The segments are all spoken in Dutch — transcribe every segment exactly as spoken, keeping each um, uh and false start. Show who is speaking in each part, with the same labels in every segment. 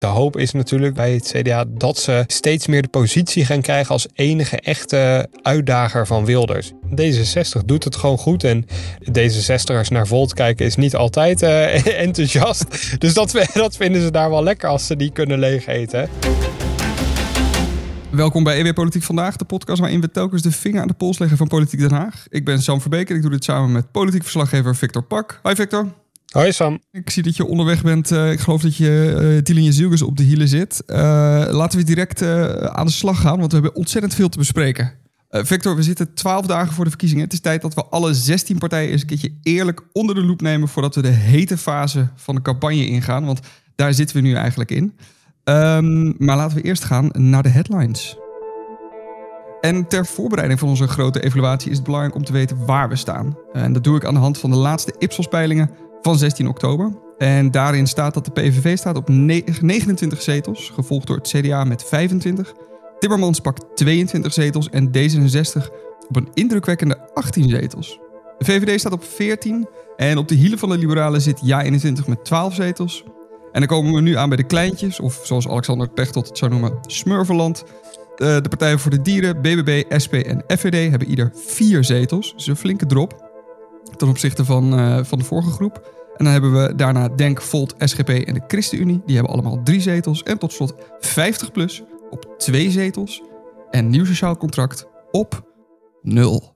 Speaker 1: De hoop is natuurlijk bij het C D A dat ze steeds meer de positie gaan krijgen als enige echte uitdager van Wilders. D zesenzestig doet het gewoon goed en D zesenzestigers naar Volt kijken is niet altijd uh, enthousiast. Dus dat, dat vinden ze daar wel lekker als ze die kunnen leeg eten.
Speaker 2: Welkom bij E W Politiek Vandaag, de podcast waarin we telkens de vinger aan de pols leggen van Politiek Den Haag. Ik ben Sam Verbeek en ik doe dit samen met politiek verslaggever Victor Pak. Hi Victor.
Speaker 1: Hoi Sam.
Speaker 2: Ik zie dat je onderweg bent. Uh, ik geloof dat je uh, Dylan Jezielkes op de hielen zit. Uh, laten we direct uh, aan de slag gaan, want we hebben ontzettend veel te bespreken. Uh, Victor, we zitten twaalf dagen voor de verkiezingen. Het is tijd dat we alle zestien partijen eens een keertje eerlijk onder de loep nemen voordat we de hete fase van de campagne ingaan. Want daar zitten we nu eigenlijk in. Um, maar laten we eerst gaan naar de headlines. En ter voorbereiding van onze grote evaluatie is het belangrijk om te weten waar we staan. En dat doe ik aan de hand van de laatste Ipsos-peilingen van zestien oktober. En daarin staat dat de P V V staat op negenentwintig zetels, gevolgd door het C D A met vijfentwintig. Timmermans pakt tweeëntwintig zetels en D zesenzestig op een indrukwekkende achttien zetels. De V V D staat op veertien en op de hielen van de Liberalen zit Ja eenentwintig met twaalf zetels. En dan komen we nu aan bij de kleintjes, of zoals Alexander Pechtold het zou noemen, Smurfeland. De Partij voor de Dieren, B B B, S P en F V D hebben ieder vier zetels. Dus een flinke drop ten opzichte van, uh, van de vorige groep. En dan hebben we daarna Denk, Volt, S G P en de ChristenUnie. Die hebben allemaal drie zetels. En tot slot vijftig plus op twee zetels. En Nieuw Sociaal Contract op nul.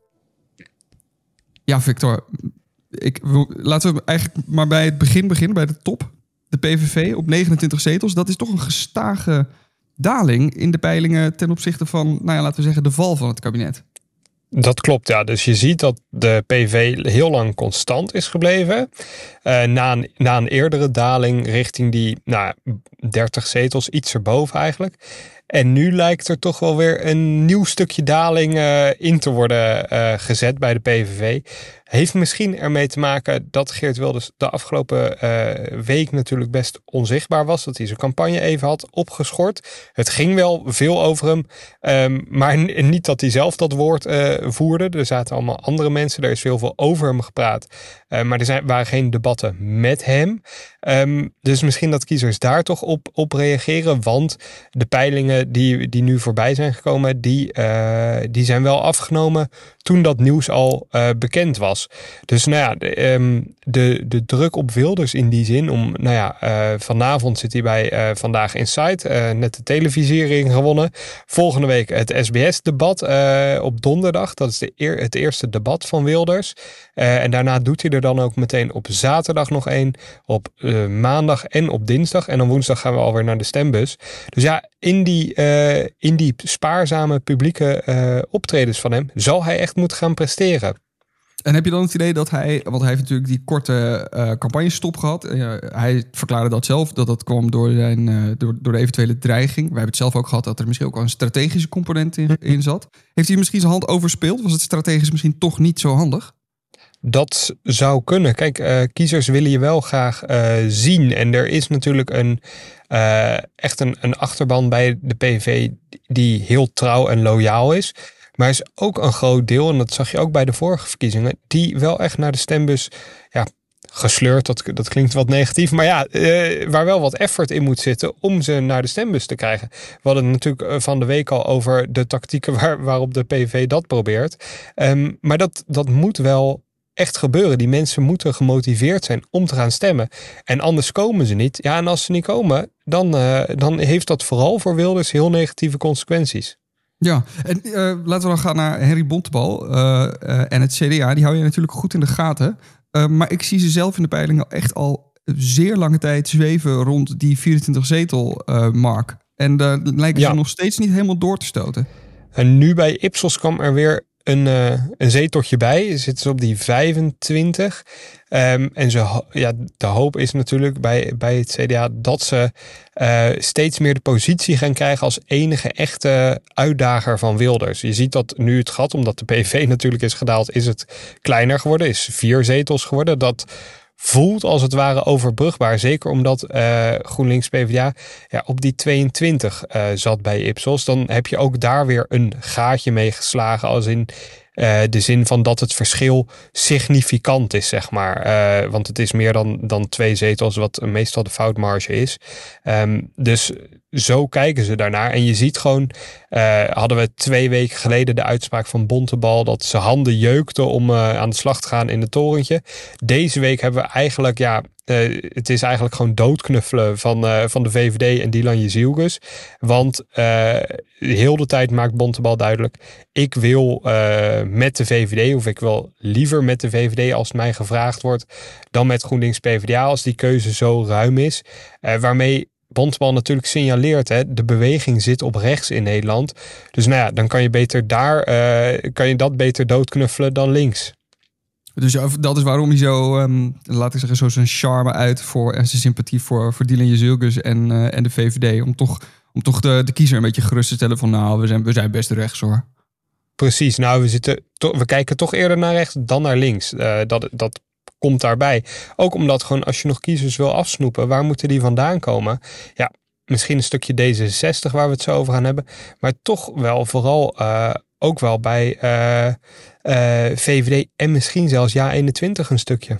Speaker 2: Ja, Victor. Ik, laten we eigenlijk maar bij het begin beginnen, bij de top. De P V V op negenentwintig zetels. Dat is toch een gestage daling in de peilingen ten opzichte van, nou ja, laten we zeggen, de val van het kabinet.
Speaker 1: Dat klopt, ja. Dus je ziet dat de P V V heel lang constant is gebleven. Uh, na, een, na een eerdere daling richting die nou, dertig zetels, iets erboven eigenlijk. En nu lijkt er toch wel weer een nieuw stukje daling uh, in te worden uh, gezet bij de P V V. Heeft misschien ermee te maken dat Geert Wilders de afgelopen uh, week natuurlijk best onzichtbaar was. Dat hij zijn campagne even had opgeschort. Het ging wel veel over hem. Um, maar n- niet dat hij zelf dat woord uh, voerde. Er zaten allemaal andere mensen. Er is heel veel over hem gepraat. Uh, maar er zijn, waren geen debatten met hem. Um, dus misschien dat kiezers daar toch op, op reageren. Want de peilingen die, die nu voorbij zijn gekomen, die, uh, die zijn wel afgenomen toen dat nieuws al uh, bekend was. Dus nou ja, de, um, de, de druk op Wilders in die zin om, nou ja, uh, vanavond zit hij bij uh, Vandaag Inside, uh, net de televisiering gewonnen. Volgende week het S B S-debat uh, op donderdag. Dat is de eer, het eerste debat van Wilders. Uh, en daarna doet hij er dan ook meteen op zaterdag nog één, op uh, maandag en op dinsdag. En dan woensdag gaan we alweer naar de stembus. Dus ja, in die, uh, in die spaarzame publieke uh, optredens van hem zal hij echt moeten gaan presteren.
Speaker 2: En heb je dan het idee dat hij, want hij heeft natuurlijk die korte uh, campagnestop gehad. Uh, hij verklaarde dat zelf, dat dat kwam door, zijn, uh, door, door de eventuele dreiging. Wij hebben het zelf ook gehad dat er misschien ook wel een strategische component in, in zat. Heeft hij misschien zijn hand overspeeld? Was het strategisch misschien toch niet zo handig?
Speaker 1: Dat zou kunnen. Kijk, uh, kiezers willen je wel graag uh, zien. En er is natuurlijk een, uh, echt een, een achterban bij de P V V die heel trouw en loyaal is. Maar er is ook een groot deel, en dat zag je ook bij de vorige verkiezingen, die wel echt naar de stembus ja, gesleurd, dat, dat klinkt wat negatief, maar ja, uh, waar wel wat effort in moet zitten om ze naar de stembus te krijgen. We hadden het natuurlijk van de week al over de tactieken waar, waarop de P V V dat probeert. Um, maar dat, dat moet wel echt gebeuren. Die mensen moeten gemotiveerd zijn om te gaan stemmen. En anders komen ze niet. Ja, en als ze niet komen, dan, uh, dan heeft dat vooral voor Wilders heel negatieve consequenties.
Speaker 2: Ja, en uh, laten we dan gaan naar Henry Bontebal uh, uh, en het C D A. Die hou je natuurlijk goed in de gaten. Uh, maar ik zie ze zelf in de peilingen echt al zeer lange tijd zweven rond die vierentwintig zetel uh, mark. En daar uh, lijken ze ja. nog steeds niet helemaal door te stoten.
Speaker 1: En nu bij Ipsos kwam er weer een, uh, een zeteltje bij. Zitten ze op die vijfentwintig. Um, en ze, ja, de hoop is natuurlijk bij, bij het C D A dat ze uh, steeds meer de positie gaan krijgen als enige echte uitdager van Wilders. Je ziet dat nu het gat, omdat de P V V natuurlijk is gedaald, is het kleiner geworden. Is vier zetels geworden. Dat voelt als het ware overbrugbaar. Zeker omdat uh, GroenLinks P v d A ja, op die tweeëntwintig uh, zat bij Ipsos. Dan heb je ook daar weer een gaatje mee geslagen. Als in uh, de zin van dat het verschil significant is, zeg maar. Uh, want het is meer dan, dan twee zetels, wat meestal de foutmarge is. Um, dus zo kijken ze daarnaar. En je ziet gewoon, uh, hadden we twee weken geleden de uitspraak van Bontebal dat zijn handen jeukten om uh, aan de slag te gaan in het torentje. Deze week hebben we eigenlijk, ja, uh, het is eigenlijk gewoon doodknuffelen van, uh, van de V V D en Dylan Jezielgus. Want uh, heel de tijd maakt Bontebal duidelijk, ik wil uh, met de V V D, of ik wil liever met de V V D als het mij gevraagd wordt, dan met GroenLinks P v d A als die keuze zo ruim is. Uh, waarmee Bontebal natuurlijk signaleert, hè, de beweging zit op rechts in Nederland. Dus nou ja, dan kan je beter daar, uh, kan je dat beter doodknuffelen dan links.
Speaker 2: Dus dat is waarom hij zo, um, laat ik zeggen, zo zijn charme uit voor en zijn sympathie voor, voor Dylan Jezielgus en, uh, en de V V D. Om toch, om toch de, de kiezer een beetje gerust te stellen van nou, we zijn, we zijn best rechts hoor.
Speaker 1: Precies, nou we, zitten to- we kijken toch eerder naar rechts dan naar links. Uh, dat, dat komt daarbij. Ook omdat gewoon als je nog kiezers wil afsnoepen, waar moeten die vandaan komen? Ja, misschien een stukje D zesenzestig waar we het zo over gaan hebben. Maar toch wel vooral uh, ook wel bij uh, uh, V V D en misschien zelfs Ja eenentwintig een stukje.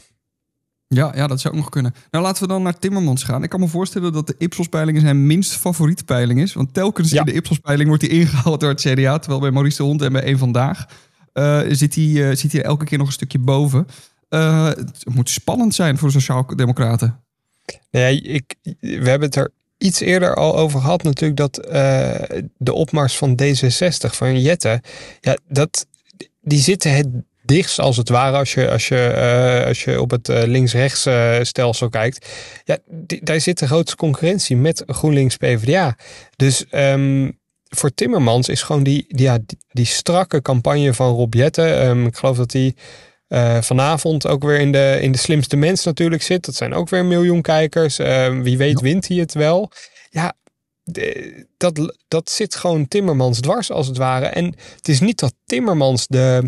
Speaker 2: Ja, ja, dat zou ook nog kunnen. Nou, laten we dan naar Timmermans gaan. Ik kan me voorstellen dat de Ipsos-peiling zijn minst favoriete peiling is. Want telkens ja. in de Ipsos-peiling wordt hij ingehaald door het C D A. Terwijl bij Maurice de Hond en bij Eén Vandaag uh, zit hij uh, zit hij elke keer nog een stukje boven. Uh, het moet spannend zijn voor de Sociaaldemocraten.
Speaker 1: Nee, ik, we hebben het er iets eerder al over gehad natuurlijk, dat uh, de opmars van D zesenzestig, van Jette, ja, dat, die zitten het dichtst als het ware als je, als je, uh, als je op het uh, links-rechts uh, stelsel kijkt. Ja, die, daar zit de grootste concurrentie met GroenLinks P v d A. Dus um, voor Timmermans is gewoon die, die, ja, die, die strakke campagne van Rob Jette. Um, ik geloof dat die Uh, vanavond ook weer in de, in de slimste mens natuurlijk zit. Dat zijn ook weer een miljoen kijkers. Uh, wie weet wint hij het wel. Ja, de, dat, dat zit gewoon Timmermans dwars als het ware. En het is niet dat Timmermans de,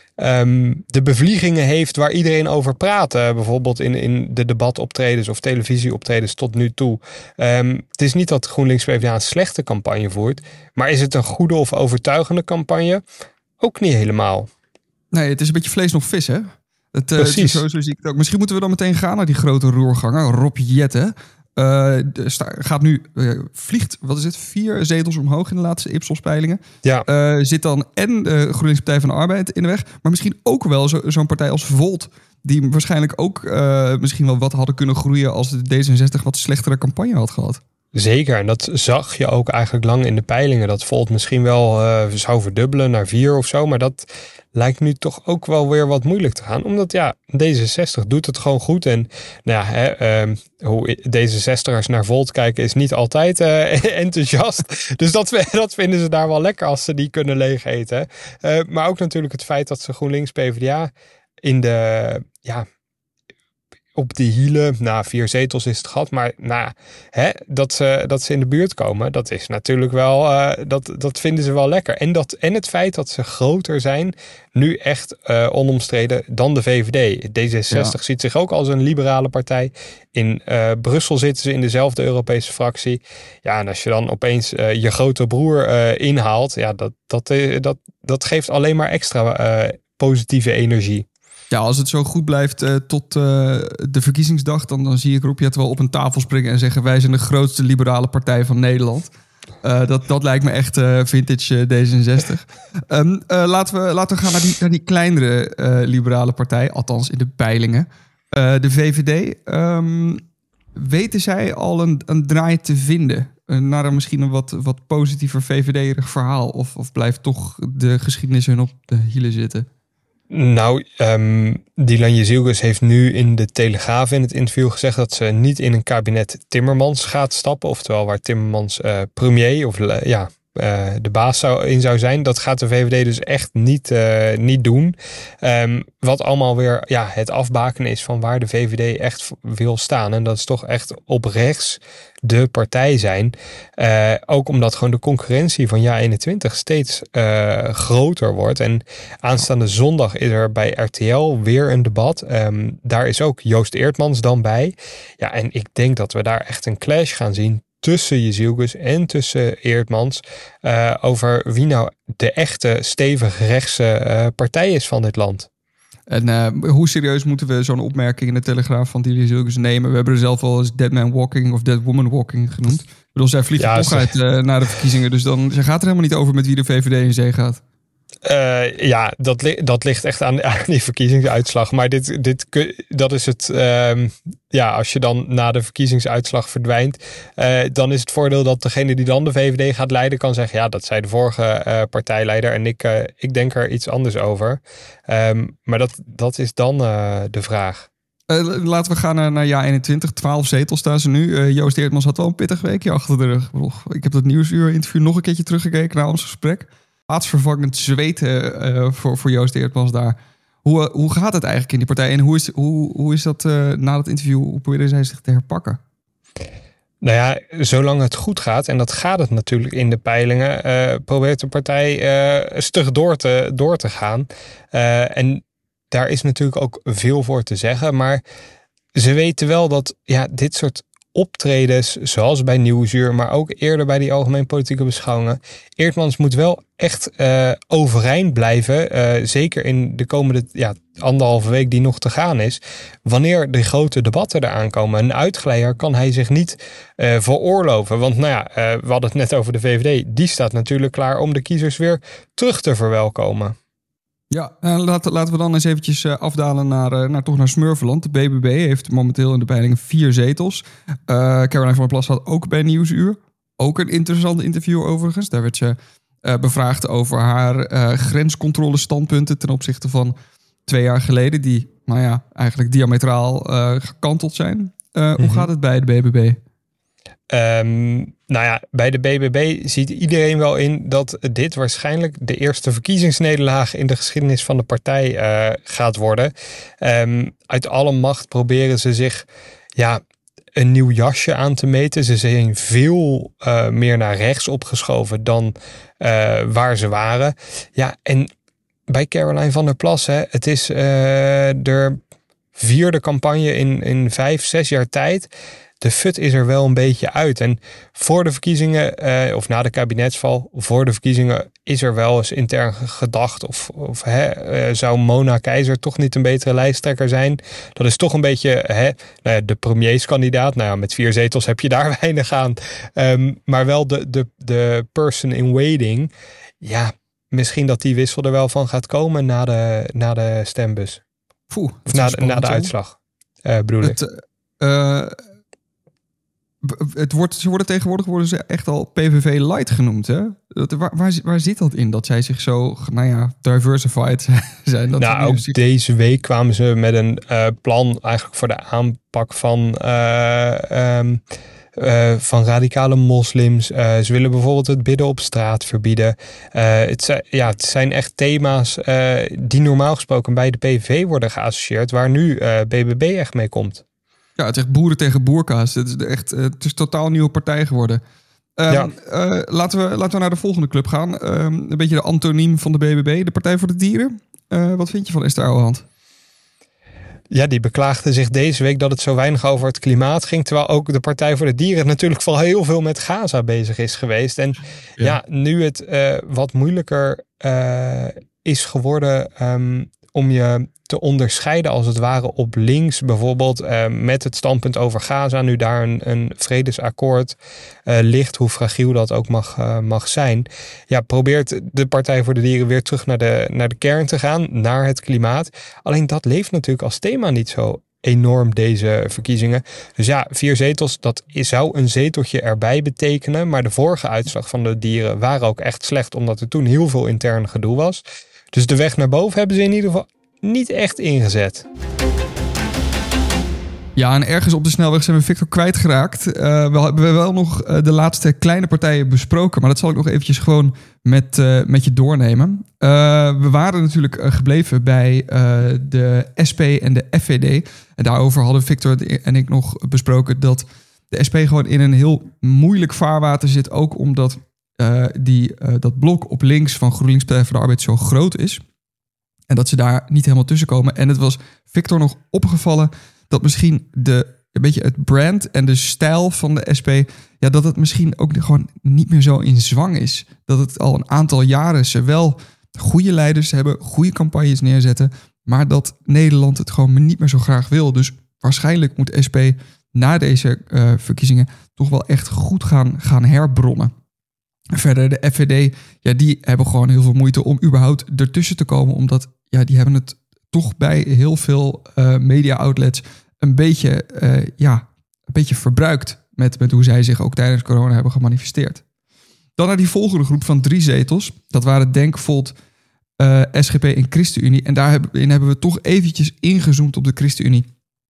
Speaker 1: um, de bevliegingen heeft waar iedereen over praat. Uh, bijvoorbeeld in, in de debatoptredens of televisieoptredens tot nu toe. Um, het is niet dat GroenLinks P v d A een slechte campagne voert. Maar is het een goede of overtuigende campagne? Ook niet helemaal.
Speaker 2: Nee, het is een beetje vlees nog vis, hè? Het, uh,
Speaker 1: Precies.
Speaker 2: Het is zo, zo zie ik het ook. Misschien moeten we dan meteen gaan naar die grote roerganger. Rob Jette uh, sta, gaat nu, uh, vliegt, wat is het, vier zetels omhoog in de laatste Ipsos-peilingen.
Speaker 1: Ja.
Speaker 2: Uh, zit dan en de GroenLinks Partij van de Arbeid in de weg. Maar misschien ook wel zo, zo'n partij als Volt, die waarschijnlijk ook uh, misschien wel wat hadden kunnen groeien als de D zesenzestig wat slechtere campagne had gehad.
Speaker 1: Zeker, en dat zag je ook eigenlijk lang in de peilingen. Dat Volt misschien wel uh, zou verdubbelen naar vier of zo. Maar dat lijkt nu toch ook wel weer wat moeilijk te gaan. Omdat ja, D zesenzestig doet het gewoon goed. En nou ja, hè, uh, hoe D zesenzestigers naar Volt kijken is niet altijd uh, enthousiast. Dus dat, dat vinden ze daar wel lekker als ze die kunnen leeg eten. Uh, maar ook natuurlijk het feit dat ze GroenLinks P v d A in de... ja. op die hielen, nou vier zetels is het gehad, maar nou, hè, dat, ze, dat ze in de buurt komen, dat is natuurlijk wel, uh, dat, dat vinden ze wel lekker. En, dat, en het feit dat ze groter zijn, nu echt uh, onomstreden dan de V V D. D zesenzestig ja. ziet zich ook als een liberale partij. In uh, Brussel zitten ze in dezelfde Europese fractie. Ja, en als je dan opeens uh, je grote broer uh, inhaalt, ja, dat, dat, uh, dat, dat geeft alleen maar extra uh, positieve energie.
Speaker 2: Ja, als het zo goed blijft uh, tot uh, de verkiezingsdag, dan, dan zie ik Rob Jette wel op een tafel springen en zeggen: wij zijn de grootste liberale partij van Nederland. Uh, dat, dat lijkt me echt uh, vintage uh, D zesenzestig. um, uh, laten, we, laten we gaan naar die, naar die kleinere uh, liberale partij, althans in de peilingen. Uh, de V V D. Um, weten zij al een, een draai te vinden? Uh, naar een misschien een wat, wat positiever V V D-erig verhaal? Of, of blijft toch de geschiedenis hun op de hielen zitten?
Speaker 1: Nou, um, Dylan Jezielgus heeft nu in de Telegraaf in het interview gezegd dat ze niet in een kabinet Timmermans gaat stappen. Oftewel waar Timmermans uh, premier of uh, ja, uh, de baas zou, in zou zijn. Dat gaat de V V D dus echt niet, uh, niet doen. Um, wat allemaal weer ja, het afbakenen is van waar de V V D echt wil staan. En dat is toch echt op rechts de partij zijn. Uh, ook omdat gewoon de concurrentie van Ja eenentwintig steeds uh, groter wordt. En aanstaande zondag is er bij R T L weer een debat. Um, daar is ook Joost Eertmans dan bij. Ja, en ik denk dat we daar echt een clash gaan zien tussen Jezilgus en tussen Eerdmans uh, over wie nou de echte stevige rechtse uh, partij is van dit land.
Speaker 2: En uh, hoe serieus moeten we zo'n opmerking in de Telegraaf van die Jezilgus nemen? We hebben er zelf wel eens dead man walking of dead woman walking genoemd. Ik bedoel, zij vliegen ja, toch ze... uit uh, naar de verkiezingen, dus dan ze gaat er helemaal niet over met wie de V V D in zee gaat.
Speaker 1: Uh, ja, dat, li- dat ligt echt aan, aan die verkiezingsuitslag. Maar dit, dit, dat is het. Uh, ja, als je dan na de verkiezingsuitslag verdwijnt, uh, dan is het voordeel dat degene die dan de V V D gaat leiden kan zeggen: ja, dat zei de vorige uh, partijleider en ik, uh, ik denk er iets anders over. Um, maar dat, dat is dan uh, de vraag.
Speaker 2: Uh, laten we gaan naar, naar jaar eenentwintig. twaalf zetels staan ze nu. Uh, Joost Eerdmans had wel een pittig weekje achter de rug. Ik heb dat Nieuwsuur interview nog een keertje teruggekeken naar ons gesprek. Plaatsvervangend zweten uh, voor, voor Joost Eerdmans daar. Hoe, uh, hoe gaat het eigenlijk in die partij? En hoe is, hoe, hoe is dat uh, na dat interview? Hoe proberen zij zich te herpakken?
Speaker 1: Nou ja, zolang het goed gaat, en dat gaat het natuurlijk in de peilingen, uh, probeert de partij uh, stug door te, door te gaan. Uh, en daar is natuurlijk ook veel voor te zeggen. Maar ze weten wel dat ja, dit soort optredens, zoals bij Nieuwsuur, maar ook eerder bij die algemeen politieke beschouwingen, Eerdmans moet wel echt uh, overeind blijven, uh, zeker in de komende ja, anderhalve week die nog te gaan is, wanneer de grote debatten eraan komen. Een uitglijder kan hij zich niet uh, veroorloven, want nou ja, uh, we hadden het net over de V V D, die staat natuurlijk klaar om de kiezers weer terug te verwelkomen.
Speaker 2: Ja, uh, laten, laten we dan eens eventjes uh, afdalen naar, uh, naar, toch naar Smurfeland. De B B B heeft momenteel in de peilingen vier zetels. Uh, Caroline van der Plas had ook bij Nieuwsuur. Ook een interessant interview overigens. Daar werd ze uh, bevraagd over haar uh, grenscontrole standpunten ten opzichte van twee jaar geleden. Die, nou ja, eigenlijk diametraal uh, gekanteld zijn. Uh, mm-hmm. Hoe gaat het bij de B B B?
Speaker 1: Um, nou ja, bij de B B B ziet iedereen wel in dat dit waarschijnlijk de eerste verkiezingsnederlaag in de geschiedenis van de partij uh, gaat worden. Um, uit alle macht proberen ze zich ja, een nieuw jasje aan te meten. Ze zijn veel uh, meer naar rechts opgeschoven dan uh, waar ze waren. Ja, en bij Caroline van der Plas, hè, het is uh, de vierde campagne in, in vijf, zes jaar tijd. De fut is er wel een beetje uit. En voor de verkiezingen, eh, of na de kabinetsval, voor de verkiezingen is er wel eens intern gedacht of, of hè, uh, zou Mona Keizer toch niet een betere lijsttrekker zijn? Dat is toch een beetje hè, nou ja, de premierskandidaat. Nou ja, met vier zetels heb je daar weinig aan. Um, maar wel de, de, de person in waiting. Ja, misschien dat die wissel er wel van gaat komen na de, na de stembus.
Speaker 2: Poeh,
Speaker 1: of na, na de uitslag, uh, bedoel ik.
Speaker 2: Het, uh, Het wordt, ze worden tegenwoordig worden ze echt al P V V light genoemd. Hè? Dat, waar, waar, waar zit dat in? Dat zij zich zo, nou ja, diversified zijn. Dat
Speaker 1: nou, ook zich... deze week kwamen ze met een uh, plan eigenlijk voor de aanpak van, uh, um, uh, van radicale moslims. Uh, ze willen bijvoorbeeld het bidden op straat verbieden. Uh, het, zijn, ja, het zijn echt thema's uh, die normaal gesproken bij de P V V worden geassocieerd, waar nu uh, B B B echt mee komt.
Speaker 2: Ja, het is echt boeren tegen boerka's. Het is echt, het is een totaal nieuwe partij geworden. Um, ja. uh, laten, we, laten we naar de volgende club gaan. Um, een beetje de antoniem van de B B B, de Partij voor de Dieren. Uh, wat vind je van Esther Ouwehand?
Speaker 1: Ja, die beklaagde zich deze week dat het zo weinig over het klimaat ging. Terwijl ook de Partij voor de Dieren natuurlijk vooral heel veel met Gaza bezig is geweest. En ja, ja nu het uh, wat moeilijker uh, is geworden um, om je te onderscheiden als het ware op links. Bijvoorbeeld uh, met het standpunt over Gaza. Nu daar een, een vredesakkoord uh, ligt. Hoe fragiel dat ook mag, uh, mag zijn. Ja, probeert de Partij voor de Dieren weer terug naar de, naar de kern te gaan. Naar het klimaat. Alleen dat leeft natuurlijk als thema niet zo enorm deze verkiezingen. Dus ja, vier zetels, dat zou een zeteltje erbij betekenen. Maar de vorige uitslag van de Dieren waren ook echt slecht. Omdat er toen heel veel intern gedoe was. Dus de weg naar boven hebben ze in ieder geval niet echt ingezet.
Speaker 2: Ja, en ergens op de snelweg zijn we Victor kwijtgeraakt. Uh, we hebben wel nog uh, de laatste kleine partijen besproken. Maar dat zal ik nog eventjes gewoon met, uh, met je doornemen. Uh, we waren natuurlijk uh, gebleven bij uh, de S P en de F V D. En daarover hadden Victor en ik nog besproken dat de S P gewoon in een heel moeilijk vaarwater zit. Ook omdat uh, die, uh, dat blok op links van GroenLinks Partij voor de Arbeid zo groot is. En dat ze daar niet helemaal tussen komen. En het was Victor nog opgevallen dat misschien de een beetje het brand en de stijl van de S P... ja, dat het misschien ook gewoon niet meer zo in zwang is. Dat het al een aantal jaren ze wel goede leiders hebben, goede campagnes neerzetten, maar dat Nederland het gewoon niet meer zo graag wil. Dus waarschijnlijk moet S P na deze uh, verkiezingen toch wel echt goed gaan, gaan herbronnen. Verder de F V D, ja, die hebben gewoon heel veel moeite om überhaupt ertussen te komen, omdat ja, die hebben het toch bij heel veel uh, media-outlets een beetje, uh, ja, een beetje verbruikt met, met hoe zij zich ook tijdens corona hebben gemanifesteerd. Dan naar die volgende groep van drie zetels. Dat waren Denk, Volt, uh, S G P en ChristenUnie. En daarin hebben we toch eventjes ingezoomd op de ChristenUnie.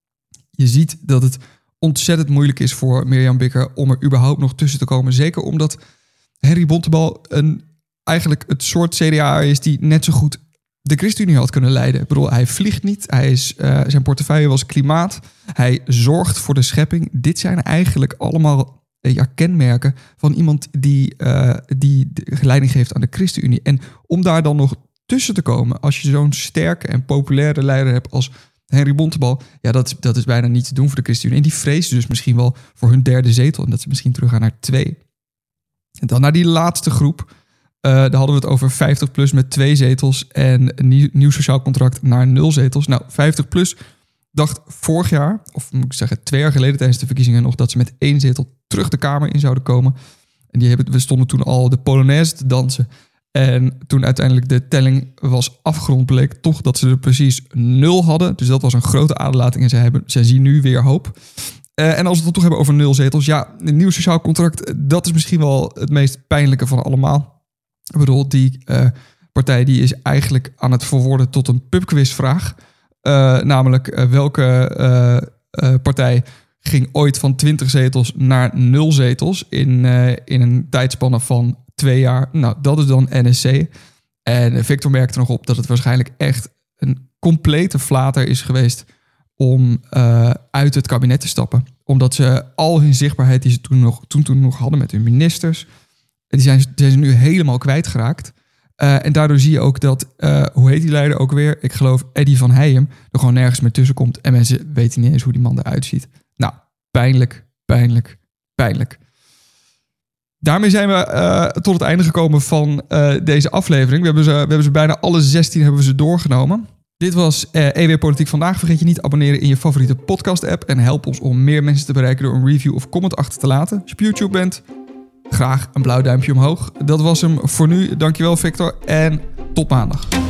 Speaker 2: Je ziet dat het ontzettend moeilijk is voor Mirjam Bikker om er überhaupt nog tussen te komen. Zeker omdat Henry Bontebal een, eigenlijk het soort C D A is die net zo goed de ChristenUnie had kunnen leiden. Ik bedoel, hij vliegt niet. Hij is, uh, zijn portefeuille was klimaat. Hij zorgt voor de schepping. Dit zijn eigenlijk allemaal uh, ja, kenmerken van iemand die, uh, die leiding geeft aan de ChristenUnie. En om daar dan nog tussen te komen, als je zo'n sterke en populaire leider hebt als Henry Bontebal, ja, dat is, dat is bijna niet te doen voor de ChristenUnie. En die vrezen dus misschien wel voor hun derde zetel en dat ze misschien teruggaan naar twee. En dan naar die laatste groep. Uh, daar hadden we het over vijftig plus met twee zetels en een nieuw, nieuw sociaal contract naar nul zetels. Nou, vijftig plus dacht vorig jaar, of moet ik zeggen twee jaar geleden tijdens de verkiezingen nog, dat ze met één zetel terug de Kamer in zouden komen. En die hebben, we stonden toen al de Polonaise te dansen. En toen uiteindelijk de telling was afgerond, bleek toch dat ze er precies nul hadden. Dus dat was een grote aderlating en zij, hebben, zij zien nu weer hoop. Uh, en als we het toch hebben over nul zetels, ja, een nieuw sociaal contract, dat is misschien wel het meest pijnlijke van allemaal. Ik bedoel, die uh, partij die is eigenlijk aan het verworden tot een pubquizvraag. Uh, namelijk, uh, welke uh, uh, partij ging ooit van twintig zetels naar nul zetels in, uh, in een tijdspanne van twee jaar? Nou, dat is dan N S C. En Victor merkte nog op dat het waarschijnlijk echt een complete flater is geweest om uh, uit het kabinet te stappen. Omdat ze al hun zichtbaarheid die ze toen nog, toen, toen nog hadden met hun ministers, die zijn, die zijn ze nu helemaal kwijtgeraakt. Uh, en daardoor zie je ook dat, uh, hoe heet die leider ook weer? Ik geloof Eddy van Heijem er gewoon nergens meer tussen komt. En mensen weten niet eens hoe die man eruit ziet. Nou, pijnlijk, pijnlijk, pijnlijk. Daarmee zijn we uh, tot het einde gekomen van uh, deze aflevering. We hebben, ze, we hebben ze bijna alle zestien hebben we ze doorgenomen. Dit was uh, E W Politiek Vandaag. Vergeet je niet te abonneren in je favoriete podcast-app. En help ons om meer mensen te bereiken door een review of comment achter te laten. Als je op YouTube bent, graag een blauw duimpje omhoog. Dat was hem voor nu. Dankjewel Victor en tot maandag.